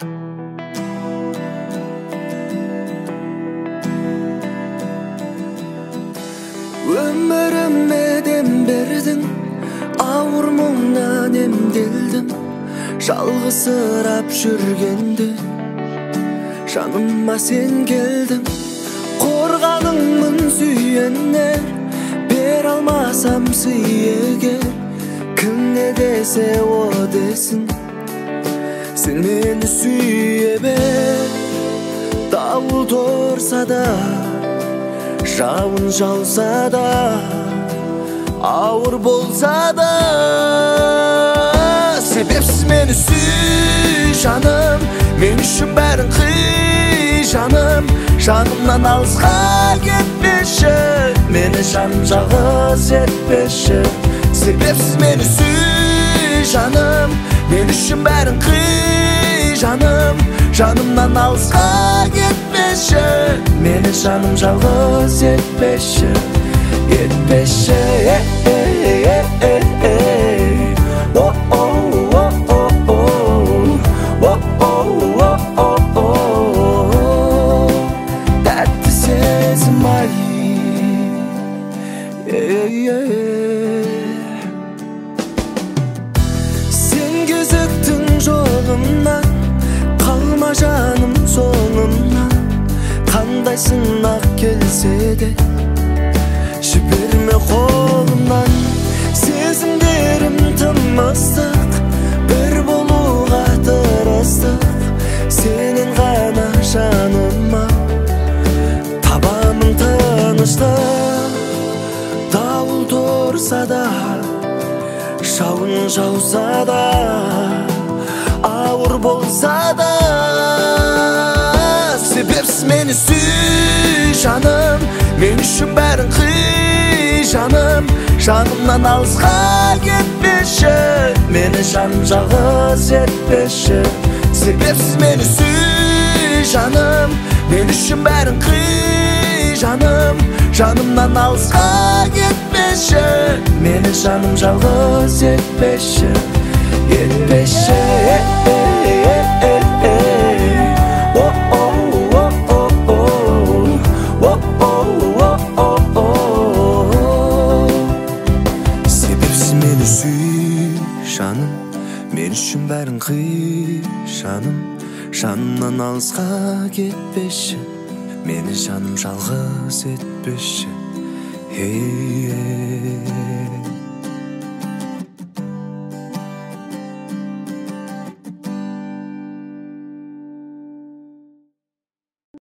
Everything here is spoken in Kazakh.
Ömürüme dem berdim, ağır muңнан emdeldim. Жалғызсырап жүргенде жаныма сен келдің. Қорғаныңмын сүйенер, бер алмасам сый егер. Кім не десе о десін, сен мені сүйе бер. Дауыл тұрса да, жауын жауса да, ауыр болса да, себепсіз мені сүй жаным. Мен үшін бәрін қый жаным. Жанымнан алысқа кетпеші, мені жаным жалғыз етпеші. Себепсіз мені сүй жаным. Мен үшін бәрін қый жаным. Жанымнан алысқа кетпеші, мені жаным жалғыз етпеші. Етпеші, тәтті сезім ай. Сен кезіктің жолымнан, қалма жаным соңымнан. Қандай сынақ келсе де жіберме қолымнан. Сезімдерім тым ыстық, бір болуға тырыстық. Сенен ғана жаныма табамын тыныштық. Дауыл тұрса да, жауын жауса да, ауыр болса да, себепсіз мені сүй жаным. Мен үшін бәрін қый жаным. Жанымнан алысқа кетпеші, мені жаным жалғыз етпеші. Себепсіз мені сүй жаным. Мен үшін бәрін қый жаным. Жанымнан алысқа кетпеші, мені жаным жалғыз етпеші. Етпеші, себепсіз мені сүй жаным. Мен үшін бәрін қый жаным. Жанымнан алысқа кетпеші, мені жаным жалғыз етпеші.